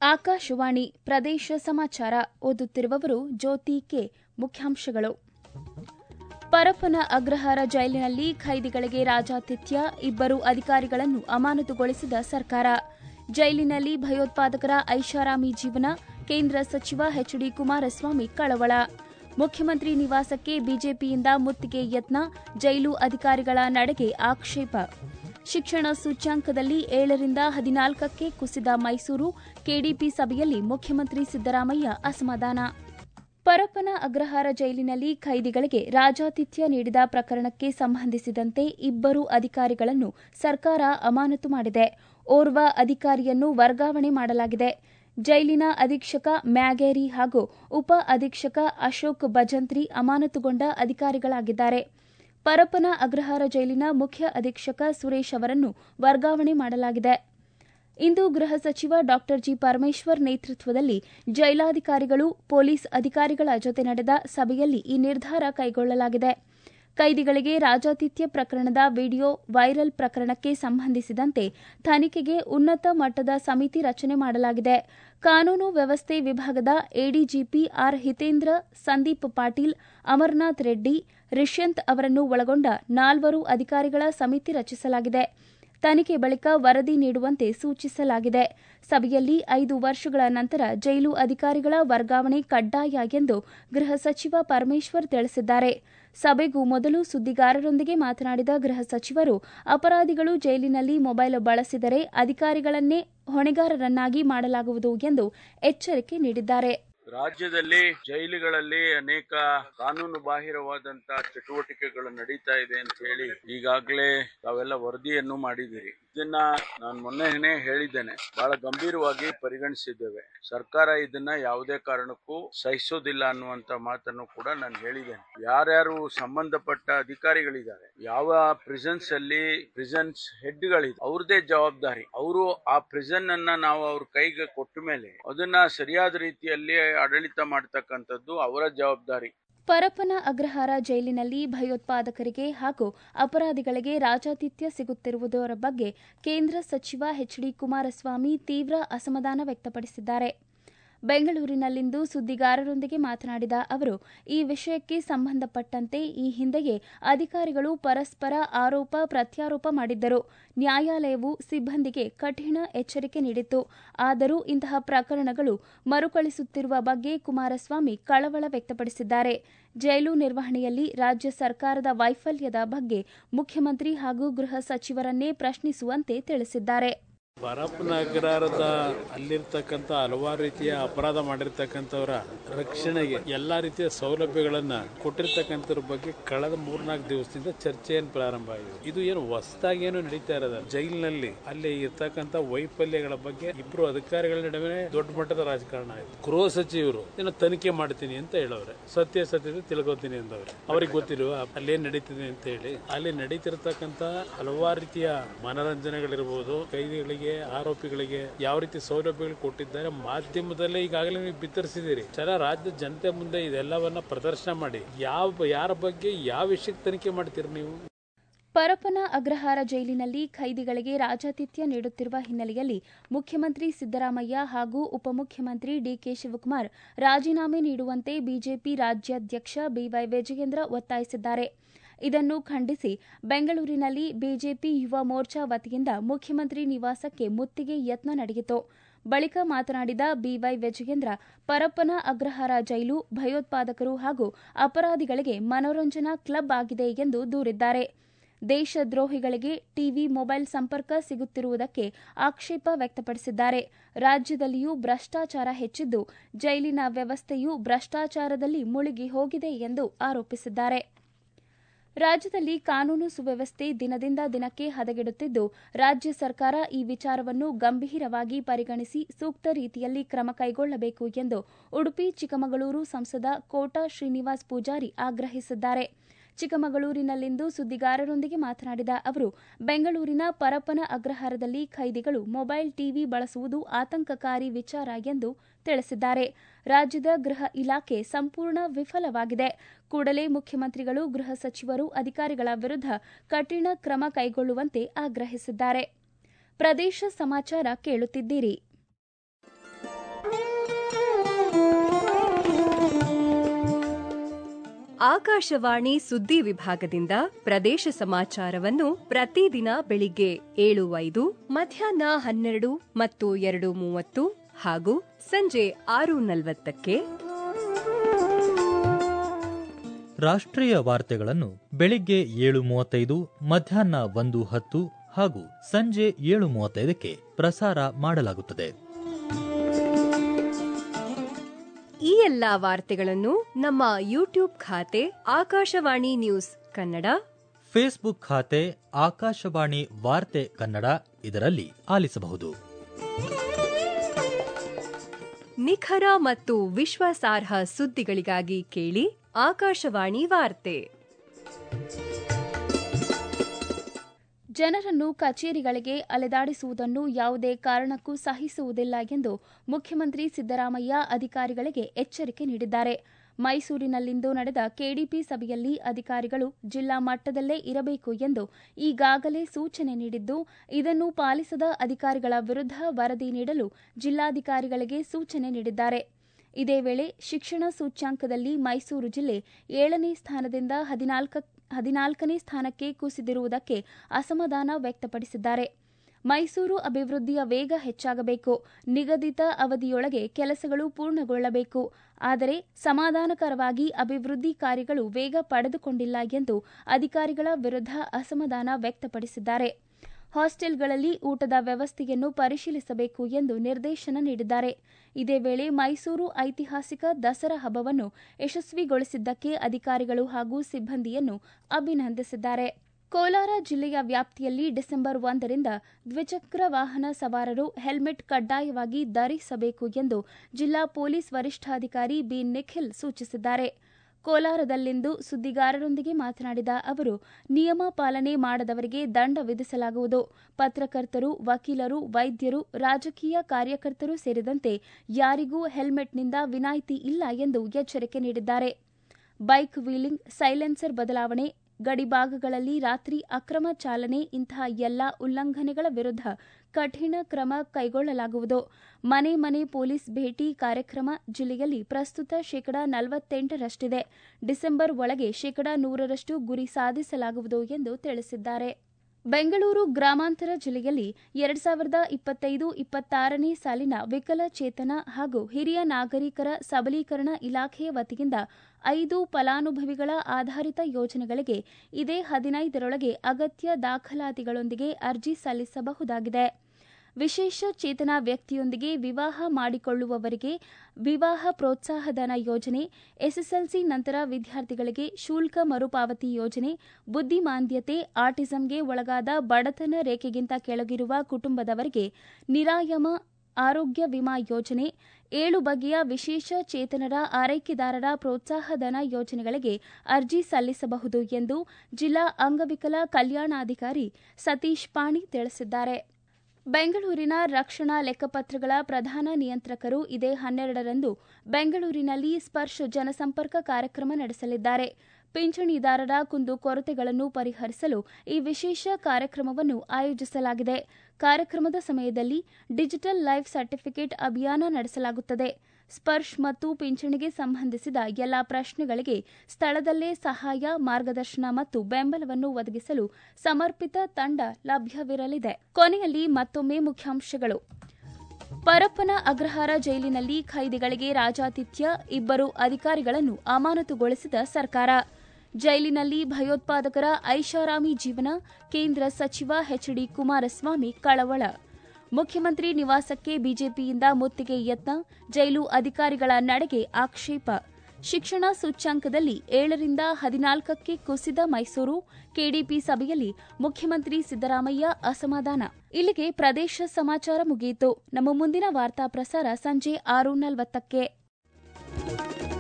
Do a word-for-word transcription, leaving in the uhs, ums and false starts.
ಆಕಾಶವಾಣಿ ಪ್ರದೇಶ ಸಮಾಚಾರ ಓದುತ್ತಿರುವವರು ಜ್ಯೋತಿ ಕೆ. ಮುಖ್ಯಾಂಶಗಳು. ಪರಪ್ಪನ ಅಗ್ರಹಾರ ಜೈಲಿನಲ್ಲಿ ಖೈದಿಗಳಿಗೆ ರಾಜಾತಿಥ್ಯ, ಇಬ್ಬರು ಅಧಿಕಾರಿಗಳನ್ನು ಅಮಾನತುಗೊಳಿಸಿದ ಸರ್ಕಾರ. ಜೈಲಿನಲ್ಲಿ ಭಯೋತ್ಪಾದಕರ ಐಷಾರಾಮಿ ಜೀವನ, ಕೇಂದ್ರ ಸಚಿವ ಎಚ್ ಡಿ ಕುಮಾರಸ್ವಾಮಿ ಕಳವಳ. ಮುಖ್ಯಮಂತ್ರಿ ನಿವಾಸಕ್ಕೆ ಬಿಜೆಪಿಯಿಂದ ಮುತ್ತಿಗೆ ಯತ್ನ, ಜೈಲು ಅಧಿಕಾರಿಗಳ ನಡೆಗೆ ಆಕ್ಷೇಪ. ಶಿಕ್ಷಣ ಸೂಚ್ಯಂಕದಲ್ಲಿ ಏಳರಿಂದ ಹದಿನಾಲ್ಕಕ್ಕೆ ಕುಸಿದ ಮೈಸೂರು, ಕೆಡಿಪಿ ಸಭೆಯಲ್ಲಿ ಮುಖ್ಯಮಂತ್ರಿ ಸಿದ್ದರಾಮಯ್ಯ ಅಸಮಾಧಾನ. ಪರಪ್ಪನ ಅಗ್ರಹಾರ ಜೈಲಿನಲ್ಲಿ ಖೈದಿಗಳಿಗೆ ರಾಜಾತಿಥ್ಯ ನೀಡಿದ ಪ್ರಕರಣಕ್ಕೆ ಸಂಬಂಧಿಸಿದಂತೆ ಇಬ್ಬರು ಅಧಿಕಾರಿಗಳನ್ನು ಸರ್ಕಾರ ಅಮಾನತು ಮಾಡಿದೆ. ಓರ್ವ ಅಧಿಕಾರಿಯನ್ನು ವರ್ಗಾವಣೆ ಮಾಡಲಾಗಿದೆ. ಜೈಲಿನ ಅಧೀಕ್ಷಕ ಮ್ಯಾಗೇರಿ ಹಾಗೂ ಉಪ ಅಧೀಕ್ಷಕ ಅಶೋಕ್ ಭಜಂತ್ರಿ ಅಮಾನತುಗೊಂಡ ಅಧಿಕಾರಿಗಳಾಗಿದ್ದಾರೆ. ಪರಪ್ಪನ ಅಗ್ರಹಾರ ಜೈಲಿನ ಮುಖ್ಯ ಅಧೀಕ್ಷಕ ಸುರೇಶ್ ಅವರನ್ನು ವರ್ಗಾವಣೆ ಮಾಡಲಾಗಿದೆ. ಇಂದು ಗೃಹ ಸಚಿವ ಡಾ ಜಿ. ಪರಮೇಶ್ವರ್ ನೇತೃತ್ವದಲ್ಲಿ ಜೈಲಾಧಿಕಾರಿಗಳು, ಪೊಲೀಸ್ ಅಧಿಕಾರಿಗಳ ಜೊತೆ ನಡೆದ ಸಭೆಯಲ್ಲಿ ಈ ನಿರ್ಧಾರ ಕೈಗೊಳ್ಳಲಾಗಿದೆ. ಖೈದಿಗಳಿಗೆ ರಾಜಾತಿಥ್ಯ ಪ್ರಕರಣದ ವಿಡಿಯೋ ವೈರಲ್ ಪ್ರಕರಣಕ್ಕೆ ಸಂಬಂಧಿಸಿದಂತೆ ತನಿಖೆಗೆ ಉನ್ನತ ಮಟ್ಟದ ಸಮಿತಿ ರಚನೆ ಮಾಡಲಾಗಿದೆ. ಕಾನೂನು ವ್ಯವಸ್ಥೆ ವಿಭಾಗದ ಎಡಿಜಿಪಿ ಆರ್ ಹಿತೇಂದ್ರ, ಸಂದೀಪ್ ಪಾಟೀಲ್, ಅಮರನಾಥ್ ರೆಡ್ಡಿ, ರಿಷ್ಯಂತ್ ಅವರನ್ನು ಒಳಗೊಂಡ ನಾಲ್ವರು ಅಧಿಕಾರಿಗಳ ಸಮಿತಿ ರಚಿಸಲಾಗಿದೆ. ತನಿಖೆ ಬಳಿಕ ವರದಿ ನೀಡುವಂತೆ ಸೂಚಿಸಲಾಗಿದೆ. ಸಭೆಯಲ್ಲಿ ಐದು ವರ್ಷಗಳ ನಂತರ ಜೈಲು ಅಧಿಕಾರಿಗಳ ವರ್ಗಾವಣೆ ಕಡ್ಡಾಯ ಎಂದು ಗೃಹ ಸಚಿವ ಪರಮೇಶ್ವರ್ ತಿಳಿಸಿದ್ದಾರೆ. ಸಭೆಗೂ ಮೊದಲು ಸುದ್ದಿಗಾರರೊಂದಿಗೆ ಮಾತನಾಡಿದ ಗೃಹ ಸಚಿವರು, ಅಪರಾಧಿಗಳು ಜೈಲಿನಲ್ಲಿ ಮೊಬೈಲ್ ಬಳಸಿದರೆ ಅಧಿಕಾರಿಗಳನ್ನೇ ಹೊಣೆಗಾರರನ್ನಾಗಿ ಮಾಡಲಾಗುವುದು ಎಂದು ಎಚ್ಚರಿಕೆ ನೀಡಿದ್ದಾರೆ. ರಾಜ್ಯದಲ್ಲಿ ಜೈಲುಗಳಲ್ಲಿ ಅನೇಕ ಕಾನೂನು ಬಾಹಿರವಾದಂತಹ ಚಟುವಟಿಕೆಗಳು ನಡೀತಾ ಇದೆ ಅಂತ ಹೇಳಿ ಈಗಾಗಲೇ ತಾವೆಲ್ಲ ವರದಿಯನ್ನು ಮಾಡಿದ್ದೀರಿ. ಇದನ್ನ ನಾನು ಮೊನ್ನೆನೇ ಹೇಳಿದ್ದೇನೆ, ಬಹಳ ಗಂಭೀರವಾಗಿ ಪರಿಗಣಿಸಿದ್ದೇವೆ. ಸರ್ಕಾರ ಇದನ್ನ ಯಾವುದೇ ಕಾರಣಕ್ಕೂ ಸಹಿಸೋದಿಲ್ಲ ಅನ್ನುವಂತ ಮಾತನ್ನು ಕೂಡ ನಾನು ಹೇಳಿದ್ದೇನೆ. ಯಾರ್ಯಾರು ಸಂಬಂಧಪಟ್ಟ ಅಧಿಕಾರಿಗಳಿದ್ದಾರೆ, ಯಾವ ಪ್ರಿಸನ್ಸ್ ಅಲ್ಲಿ ಪ್ರಿಸನ್ಸ್ ಹೆಡ್ಗಳಿದೆ, ಅವ್ರದೇ ಜವಾಬ್ದಾರಿ. ಅವರು ಆ ಪ್ರಿಸನ್ ಅನ್ನ ನಾವು ಅವ್ರ ಕೈಗೆ ಕೊಟ್ಟ ಮೇಲೆ ಅದನ್ನ ಸರಿಯಾದ ರೀತಿಯಲ್ಲಿ ಆಡಳಿತ ಮಾಡತಕ್ಕಂಥದ್ದು ಅವರ ಜವಾಬ್ದಾರಿ. ಪರಪ್ಪನ ಅಗ್ರಹಾರ ಜೈಲಿನಲ್ಲಿ ಭಯೋತ್ಪಾದಕರಿಗೆ ಹಾಗೂ ಅಪರಾಧಿಗಳಿಗೆ ರಾಜಾತಿಥ್ಯ ಸಿಗುತ್ತಿರುವುದರ ಬಗ್ಗೆ ಕೇಂದ್ರ ಸಚಿವ ಎಚ್ ಡಿ ಕುಮಾರಸ್ವಾಮಿ ತೀವ್ರ ಅಸಮಾಧಾನ ವ್ಯಕ್ತಪಡಿಸಿದ್ದಾರೆ. ಬೆಂಗಳೂರಿನಲ್ಲಿಂದು ಸುದ್ದಿಗಾರರೊಂದಿಗೆ ಮಾತನಾಡಿದ ಅವರು, ಈ ವಿಷಯಕ್ಕೆ ಸಂಬಂಧಪಟ್ಟಂತೆ ಈ ಹಿಂದೆಯೇ ಅಧಿಕಾರಿಗಳು ಪರಸ್ಪರ ಆರೋಪ ಪ್ರತ್ಯಾರೋಪ ಮಾಡಿದ್ದರು. ನ್ಯಾಯಾಲಯವು ಸಿಬ್ಬಂದಿಗೆ ಕಠಿಣ ಎಚ್ಚರಿಕೆ ನೀಡಿತ್ತು. ಆದರೂ ಇಂತಹ ಪ್ರಕರಣಗಳು ಮರುಕಳಿಸುತ್ತಿರುವ ಬಗ್ಗೆ ಕುಮಾರಸ್ವಾಮಿ ಕಳವಳ ವ್ಯಕ್ತಪಡಿಸಿದ್ದಾರೆ. ಜೈಲು ನಿರ್ವಹಣೆಯಲ್ಲಿ ರಾಜ್ಯ ಸರ್ಕಾರದ ವೈಫಲ್ಯದ ಬಗ್ಗೆ ಮುಖ್ಯಮಂತ್ರಿ ಹಾಗೂ ಗೃಹ ಸಚಿವರನ್ನೇ ಪ್ರಶ್ನಿಸುವಂತೆ ತಿಳಿಸಿದ್ದಾರೆ. ಪರಪ್ಪನ ಅಗ್ರಹಾರದ ಅಲ್ಲಿರ್ತಕ್ಕಂಥ ಹಲವಾರು ರೀತಿಯ ಅಪರಾಧ ಮಾಡಿರ್ತಕ್ಕಂಥವರ ರಕ್ಷಣೆಗೆ ಎಲ್ಲಾ ರೀತಿಯ ಸೌಲಭ್ಯಗಳನ್ನ ಕೊಟ್ಟಿರ್ತಕ್ಕಂಥವ್ರ ಬಗ್ಗೆ ಕಳೆದ ಮೂರ್ನಾಲ್ಕು ದಿವಸದಿಂದ ಚರ್ಚೆಯನ್ನು ಪ್ರಾರಂಭ ಆಗಿದೆ. ಇದು ಏನು ಹೊಸದಾಗಿ ಏನು ನಡೀತಾ ಇರೋದು. ಜೈಲಿನಲ್ಲಿ ಅಲ್ಲಿ ಇರ್ತಕ್ಕಂಥ ವೈಫಲ್ಯಗಳ ಬಗ್ಗೆ ಇಬ್ರು ಅಧಿಕಾರಿಗಳ ನಡುವೆ ದೊಡ್ಡ ಮಟ್ಟದ ರಾಜಕಾರಣ ಆಯ್ತು. ಗೃಹ ಸಚಿವರು ಏನೋ ತನಿಖೆ ಮಾಡ್ತೀನಿ ಅಂತ ಹೇಳವ್ರೆ, ಸತ್ಯಾಸತ್ಯತೆ ತಿಳ್ಕೊತೀನಿ ಅಂದವ್ರೆ. ಅವ್ರಿಗೆ ಗೊತ್ತಿಲ್ವಾ ಅಲ್ಲಿ ಏನ್ ನಡೀತಿದೆ ಅಂತ ಹೇಳಿ. ಅಲ್ಲಿ ನಡೀತಿರ್ತಕ್ಕಂಥ ಹಲವಾರು ರೀತಿಯ ಮನರಂಜನೆಗಳಿರ್ಬೋದು, ಕೈದಿಗಳಿಗೆ, ಆರೋಪಿಗಳಿಗೆ ಯಾವ ರೀತಿ ಸೌಲಭ್ಯಗಳು ಕೊಟ್ಟಿದ್ದಾರೆ ಮಾಧ್ಯಮದಲ್ಲೇ ಈಗಾಗಲೇ ನೀವು ಬಿತ್ತರಿಸಿದ್ದೀರಿ. ಜನ ರಾಜ್ಯದ ಜನತೆ ಮುಂದೆ ಇದೆಲ್ಲವನ್ನ ಪ್ರದರ್ಶನ ಮಾಡಿ ಯಾವ ಯಾರ ಬಗ್ಗೆ ಯಾವ ವಿಷಯಕ್ಕೆ ತನಿಖೆ ಮಾಡ್ತೀರಿ ನೀವು? ಪರಪ್ಪನ ಅಗ್ರಹಾರ ಜೈಲಿನಲ್ಲಿ ಖೈದಿಗಳಿಗೆ ರಾಜಾತಿಥ್ಯ ನೀಡುತ್ತಿರುವ ಹಿನ್ನೆಲೆಯಲ್ಲಿ ಮುಖ್ಯಮಂತ್ರಿ ಸಿದ್ದರಾಮಯ್ಯ ಹಾಗೂ ಉಪಮುಖ್ಯಮಂತ್ರಿ ಡಿಕೆ ಶಿವಕುಮಾರ್ ರಾಜೀನಾಮೆ ನೀಡುವಂತೆ ಬಿಜೆಪಿ ರಾಜ್ಯಾಧ್ಯಕ್ಷ ಬಿವೈ ವಿಜಯೇಂದ್ರ ಒತ್ತಾಯಿಸಿದ್ದಾರೆ. ಇದನ್ನು ಖಂಡಿಸಿ ಬೆಂಗಳೂರಿನಲ್ಲಿ ಬಿಜೆಪಿ ಯುವ ಮೋರ್ಚಾ ವತಿಯಿಂದ ಮುಖ್ಯಮಂತ್ರಿ ನಿವಾಸಕ್ಕೆ ಮುತ್ತಿಗೆ ಯತ್ನ ನಡೆಯಿತು. ಬಳಿಕ ಮಾತನಾಡಿದ ಬಿವೈ ವಿಜಯೇಂದ್ರ, ಪರಪ್ಪನ ಅಗ್ರಹಾರ ಜೈಲು ಭಯೋತ್ಪಾದಕರು ಹಾಗೂ ಅಪರಾಧಿಗಳಿಗೆ ಮನೋರಂಜನಾ ಕ್ಲಬ್ ಆಗಿದೆ ಎಂದು ದೂರಿದ್ದಾರೆ. ದೇಶದ್ರೋಹಿಗಳಿಗೆ ಟಿವಿ, ಮೊಬೈಲ್ ಸಂಪರ್ಕ ಸಿಗುತ್ತಿರುವುದಕ್ಕೆ ಆಕ್ಷೇಪ ವ್ಯಕ್ತಪಡಿಸಿದ್ದಾರೆ. ರಾಜ್ಯದಲ್ಲಿಯೂ ಭ್ರಷ್ಟಾಚಾರ ಹೆಚ್ಚಿದ್ದು, ಜೈಲಿನ ವ್ಯವಸ್ಥೆಯೂ ಭ್ರಷ್ಟಾಚಾರದಲ್ಲಿ ಮುಳುಗಿ ಹೋಗಿದೆ ಎಂದು ಆರೋಪಿಸಿದ್ದಾರೆ. ರಾಜ್ಯದಲ್ಲಿ ಕಾನೂನು ಸುವ್ಯವಸ್ಥೆ ದಿನದಿಂದ ದಿನಕ್ಕೆ ಹದಗೆಡುತ್ತಿದ್ದು, ರಾಜ್ಯ ಸರ್ಕಾರ ಈ ವಿಚಾರವನ್ನು ಗಂಭೀರವಾಗಿ ಪರಿಗಣಿಸಿ ಸೂಕ್ತ ರೀತಿಯಲ್ಲಿ ಕ್ರಮ ಕೈಗೊಳ್ಳಬೇಕು ಎಂದು ಉಡುಪಿ ಚಿಕ್ಕಮಗಳೂರು ಸಂಸದ ಕೋಟಾ ಶ್ರೀನಿವಾಸ್ ಪೂಜಾರಿ ಆಗ್ರಹಿಸಿದ್ದಾರೆ. ಚಿಕ್ಕಮಗಳೂರಿನಲ್ಲಿಂದು ಸುದ್ದಿಗಾರರೊಂದಿಗೆ ಮಾತನಾಡಿದ ಅವರು, ಬೆಂಗಳೂರಿನ ಪರಪ್ಪನ ಅಗ್ರಹಾರದಲ್ಲಿ ಖೈದಿಗಳು ಮೊಬೈಲ್, ಟಿವಿ ಬಳಸುವುದು ಆತಂಕಕಾರಿ ವಿಚಾರ ಎಂದು ತಿಳಿಸಿದ್ದಾರೆ. ರಾಜ್ಯದ ಗೃಹ ಇಲಾಖೆ ಸಂಪೂರ್ಣ ವಿಫಲವಾಗಿದೆ. ಕೂಡಲೇ ಮುಖ್ಯಮಂತ್ರಿಗಳು, ಗೃಹ ಸಚಿವರು ಅಧಿಕಾರಿಗಳ ವಿರುದ್ಧ ಕಠಿಣ ಕ್ರಮ ಕೈಗೊಳ್ಳುವಂತೆ ಆಗ್ರಹಿಸಿದ್ದಾರೆ. ಪ್ರದೇಶ ಸಮಾಚಾರ ಕೇಳುತ್ತಿದ್ದೀರಿ. ಆಕಾಶವಾಣಿ ಸುದ್ದಿ ವಿಭಾಗದಿಂದ ಪ್ರದೇಶ ಸಮಾಚಾರವನ್ನು ಪ್ರತಿದಿನ ಬೆಳಿಗ್ಗೆ ಏಳು ಐದು, ಮಧ್ಯಾಹ್ನ ಹನ್ನೆರಡು ಮತ್ತು ಎರಡು ಮೂವತ್ತು ಹಾಗೂ ಸಂಜೆ ಆರು ನಲವತ್ತಕ್ಕೆ. ರಾಷ್ಟ್ರೀಯ ವಾರ್ತೆಗಳನ್ನು ಬೆಳಿಗ್ಗೆ ಏಳು ಮೂವತ್ತೈದು, ಮಧ್ಯಾಹ್ನ ಒಂದು ಹತ್ತು ಹಾಗೂ ಸಂಜೆ ಏಳು ಮೂವತ್ತೈದಕ್ಕೆ ಪ್ರಸಾರ ಮಾಡಲಾಗುತ್ತದೆ. ಈ ಎಲ್ಲಾ ವಾರ್ತೆಗಳನ್ನು ನಮ್ಮ ಯೂಟ್ಯೂಬ್ ಖಾತೆ ಆಕಾಶವಾಣಿ ನ್ಯೂಸ್ ಕನ್ನಡ, ಫೇಸ್ಬುಕ್ ಖಾತೆ ಆಕಾಶವಾಣಿ ವಾರ್ತೆ ಕನ್ನಡ ಇದರಲ್ಲಿ ಆಲಿಸಬಹುದು. ನಿಖರ ಮತ್ತು ವಿಶ್ವಾಸಾರ್ಹ ಸುದ್ದಿಗಳಿಗಾಗಿ ಕೇಳಿ ಆಕಾಶವಾಣಿ ವಾರ್ತೆ. ಜನರನ್ನು ಕಚೇರಿಗಳಿಗೆ ಅಲೆದಾಡಿಸುವುದನ್ನು ಯಾವುದೇ ಕಾರಣಕ್ಕೂ ಸಹಿಸುವುದಿಲ್ಲ ಎಂದು ಮುಖ್ಯಮಂತ್ರಿ ಸಿದ್ದರಾಮಯ್ಯ ಅಧಿಕಾರಿಗಳಿಗೆ ಎಚ್ಚರಿಕೆ ನೀಡಿದ್ದಾರೆ. ಮೈಸೂರಿನಲ್ಲಿಂದು ನಡೆದ ಕೆಡಿಪಿ ಸಭೆಯಲ್ಲಿ ಅಧಿಕಾರಿಗಳು ಜಿಲ್ಲಾ ಮಟ್ಟದಲ್ಲೇ ಇರಬೇಕು ಎಂದು ಈಗಾಗಲೇ ಸೂಚನೆ ನೀಡಿದ್ದು, ಇದನ್ನು ಪಾಲಿಸದ ಅಧಿಕಾರಿಗಳ ವಿರುದ್ಧ ವರದಿ ನೀಡಲು ಜಿಲ್ಲಾಧಿಕಾರಿಗಳಿಗೆ ಸೂಚನೆ ನೀಡಿದ್ದಾರೆ. ಇದೇ ವೇಳೆ ಶಿಕ್ಷಣ ಸೂಚ್ಯಂಕದಲ್ಲಿ ಮೈಸೂರು ಜಿಲ್ಲೆ ಏಳನೇ ಸ್ಥಾನದಿಂದ ಹದಿನಾಲ್ಕ ಹದಿನಾಲ್ಕನೇ ಸ್ಥಾನಕ್ಕೆ ಕುಸಿದಿರುವುದಕ್ಕೆ ಅಸಮಾಧಾನ ವ್ಯಕ್ತಪಡಿಸಿದ್ದಾರೆ. ಮೈಸೂರು ಅಭಿವೃದ್ಧಿಯ ವೇಗ ಹೆಚ್ಚಾಗಬೇಕು, ನಿಗದಿತ ಅವಧಿಯೊಳಗೆ ಕೆಲಸಗಳು ಪೂರ್ಣಗೊಳ್ಳಬೇಕು. ಆದರೆ ಸಮಾಧಾನಕರವಾಗಿ ಅಭಿವೃದ್ಧಿ ಕಾರ್ಯಗಳು ವೇಗ ಪಡೆದುಕೊಂಡಿಲ್ಲ ಎಂದು ಅಧಿಕಾರಿಗಳ ವಿರುದ್ಧ ಅಸಮಾಧಾನ ವ್ಯಕ್ತಪಡಿಸಿದ್ದಾರೆ. ಹಾಸ್ಟೆಲ್ಗಳಲ್ಲಿ ಊಟದ ವ್ಯವಸ್ಥೆಯನ್ನು ಪರಿಶೀಲಿಸಬೇಕು ಎಂದು ನಿರ್ದೇಶನ ನೀಡಿದ್ದಾರೆ. ಇದೇ ವೇಳೆ ಮೈಸೂರು ಐತಿಹಾಸಿಕ ದಸರಾ ಹಬ್ಬವನ್ನು ಯಶಸ್ವಿಗೊಳಿಸಿದ್ದಕ್ಕೆ ಅಧಿಕಾರಿಗಳು ಹಾಗೂ ಸಿಬ್ಬಂದಿಯನ್ನು ಅಭಿನಂದಿಸಿದ್ದಾರೆ. ಕೋಲಾರ ಜಿಲ್ಲೆಯ ವ್ಯಾಪ್ತಿಯಲ್ಲಿ ಡಿಸೆಂಬರ್ ಒಂದರಿಂದ ದ್ವಿಚಕ್ರ ವಾಹನ ಸವಾರರು ಹೆಲ್ಮೆಟ್ ಕಡ್ಡಾಯವಾಗಿ ಧರಿಸಬೇಕು ಎಂದು ಜಿಲ್ಲಾ ಪೊಲೀಸ್ ವರಿಷ್ಠಾಧಿಕಾರಿ ಬಿ ನಿಖಿಲ್ ಸೂಚಿಸಿದ್ದಾರೆ. ಕೋಲಾರದಲ್ಲಿಂದು ಸುದ್ದಿಗಾರರೊಂದಿಗೆ ಮಾತನಾಡಿದ ಅವರು, ನಿಯಮ ಪಾಲನೆ ಮಾಡದವರಿಗೆ ದಂಡ ವಿಧಿಸಲಾಗುವುದು. ಪತ್ರಕರ್ತರು, ವಕೀಲರು, ವೈದ್ಯರು, ರಾಜಕೀಯ ಕಾರ್ಯಕರ್ತರು ಸೇರಿದಂತೆ ಯಾರಿಗೂ ಹೆಲ್ಮೆಟ್ನಿಂದ ವಿನಾಯಿತಿ ಇಲ್ಲ ಎಂದು ಎಚ್ಚರಿಕೆ ನೀಡಿದ್ದಾರೆ. ಬೈಕ್ ವೀಲಿಂಗ್, ಸೈಲೆನ್ಸರ್ ಬದಲಾವಣೆ, ಗಡಿಭಾಗಗಳಲ್ಲಿ ರಾತ್ರಿ ಅಕ್ರಮ ಚಾಲನೆ ಇಂತಹ ಎಲ್ಲಾ ಉಲ್ಲಂಘನೆಗಳ ವಿರುದ್ಧ ಕಠಿಣ ಕ್ರಮ ಕೈಗೊಳ್ಳಲಾಗುವುದು. ಮನೆ ಮನೆ ಪೊಲೀಸ್ ಭೇಟಿ ಕಾರ್ಯಕ್ರಮ ಜಿಲ್ಲೆಯಲ್ಲಿ ಪ್ರಸ್ತುತ ಶೇಕಡಾ ನಲವತ್ತೆಂಟರಷ್ಟಿದೆ. ಡಿಸೆಂಬರ್ ಒಳಗೆ ಶೇಕಡಾ ನೂರರಷ್ಟು ಗುರಿ ಸಾಧಿಸಲಾಗುವುದು ಎಂದು ತಿಳಿಸಿದ್ದಾರೆ. ಬೆಂಗಳೂರು ಗ್ರಾಮಾಂತರ ಜಿಲ್ಲೆಯಲ್ಲಿ ಎರಡ್ ಸಾವಿರದ ಇಪ್ಪತ್ತೈದು ಇಪ್ಪತ್ತಾರನೇ ಸಾಲಿನ ವಿಕಲಚೇತನ ಹಾಗೂ ಹಿರಿಯ ನಾಗರಿಕರ ಸಬಲೀಕರಣ ಇಲಾಖೆಯ ವತಿಯಿಂದ ಐದು ಫಲಾನುಭವಿಗಳ ಆಧಾರಿತ ಯೋಜನೆಗಳಿಗೆ ಇದೇ ಹದಿನೈದರೊಳಗೆ ಅಗತ್ಯ ದಾಖಲಾತಿಗಳೊಂದಿಗೆ ಅರ್ಜಿ ಸಲ್ಲಿಸಬಹುದಾಗಿದೆ. ವಿಶೇಷ ಚೇತನ ವ್ಯಕ್ತಿಯೊಂದಿಗೆ ವಿವಾಹ ಮಾಡಿಕೊಳ್ಳುವವರಿಗೆ ವಿವಾಹ ಪ್ರೋತ್ಸಾಹಧನ ಯೋಜನೆ, ಎಸ್ಎಸ್ಎಲ್ಸಿ ನಂತರ ವಿದ್ಯಾರ್ಥಿಗಳಿಗೆ ಶುಲ್ಕ ಮರುಪಾವತಿ ಯೋಜನೆ, ಬುದ್ಧಿಮಾಂದ್ಯತೆ, ಆಟಿಸಂಗೆ ಒಳಗಾದ ಬಡತನ ರೇಖೆಗಿಂತ ಕೆಳಗಿರುವ ಕುಟುಂಬದವರಿಗೆ ನಿರಾಯಮ ಆರೋಗ್ಯ ವಿಮಾ ಯೋಜನೆ, ಏಳು ಬಗೆಯ ವಿಶೇಷ ಚೇತನರ ಆರೈಕೆದಾರರ ಪ್ರೋತ್ಸಾಹಧನ ಯೋಜನೆಗಳಿಗೆ ಅರ್ಜಿ ಸಲ್ಲಿಸಬಹುದು ಎಂದು ಜಿಲ್ಲಾ ಅಂಗವಿಕಲ ಕಲ್ಯಾಣಾಧಿಕಾರಿ ಸತೀಶ್ ಪಾಣಿ ತಿಳಿಸಿದ್ದಾರೆ. ಬೆಂಗಳೂರಿನ ರಕ್ಷಣಾ ಲೆಕ್ಕಪತ್ರಗಳ ಪ್ರಧಾನ ನಿಯಂತ್ರಕರು ಇದೇ ಹನ್ನೆರಡರಂದು ಬೆಂಗಳೂರಿನಲ್ಲಿ ಸ್ಪರ್ಶ ಜನಸಂಪರ್ಕ ಕಾರ್ಯಕ್ರಮ ನಡೆಸಲಿದ್ದಾರೆ. ಪಿಂಚಣಿದಾರರ ಕುಂದುಕೊರತೆಗಳನ್ನು ಪರಿಹರಿಸಲು ಈ ವಿಶೇಷ ಕಾರ್ಯಕ್ರಮವನ್ನು ಆಯೋಜಿಸಲಾಗಿದೆ. ಕಾರ್ಯಕ್ರಮದ ಸಮಯದಲ್ಲಿ ಡಿಜಿಟಲ್ ಲೈಫ್ ಸರ್ಟಿಫಿಕೇಟ್ ಅಭಿಯಾನ ನಡೆಸಲಾಗುತ್ತದೆ. ಸ್ಪರ್ಶ್ ಮತ್ತು ಪಿಂಚಣಿಗೆ ಸಂಬಂಧಿಸಿದ ಎಲ್ಲಾ ಪ್ರಶ್ನೆಗಳಿಗೆ ಸ್ಥಳದಲ್ಲೇ ಸಹಾಯ, ಮಾರ್ಗದರ್ಶನ ಮತ್ತು ಬೆಂಬಲವನ್ನು ಒದಗಿಸಲು ಸಮರ್ಪಿತ ತಂಡ ಲಭ್ಯವಿರಲಿದೆ. ಕೊನೆಯಲ್ಲಿ ಮತ್ತೊಮ್ಮೆ ಮುಖ್ಯಾಂಶಗಳು. ಪರಪ್ಪನ ಅಗ್ರಹಾರ ಜೈಲಿನಲ್ಲಿ ಖೈದಿಗಳಿಗೆ ರಾಜಾತಿಥ್ಯ, ಇಬ್ಬರು ಅಧಿಕಾರಿಗಳನ್ನು ಅಮಾನತುಗೊಳಿಸಿದ ಸರ್ಕಾರ. ಜೈಲಿನಲ್ಲಿ ಭಯೋತ್ಪಾದಕರ ಐಷಾರಾಮಿ ಜೀವನ, ಕೇಂದ್ರ ಸಚಿವ ಎಚ್ ಡಿ ಕುಮಾರಸ್ವಾಮಿ ಕಳವಳ. ಮುಖ್ಯಮಂತ್ರಿ ನಿವಾಸಕ್ಕೆ ಬಿಜೆಪಿಯಿಂದ ಮುತ್ತಿಗೆ ಯತ್ನ, ಜೈಲು ಅಧಿಕಾರಿಗಳ ನಡೆಗೆ ಆಕ್ಷೇಪ. ಶಿಕ್ಷಣ ಸೂಚ್ಯಂಕದಲ್ಲಿ ಏಳರಿಂದ ಹದಿನಾಲ್ಕಕ್ಕೆ ಕುಸಿದ ಮೈಸೂರು, ಕೆಡಿಪಿ ಸಭೆಯಲ್ಲಿ ಮುಖ್ಯಮಂತ್ರಿ ಸಿದ್ದರಾಮಯ್ಯ ಅಸಮಾಧಾನ. ಇಲ್ಲಿಗೆ ಪ್ರದೇಶ ಸಮಾಚಾರ ಮುಗಿಯಿತು. ನಮ್ಮ ಮುಂದಿನ ವಾರ್ತಾ ಪ್ರಸಾರ ಸಂಜೆ ಆರು ನಲವತ್ತಕ್ಕೆ.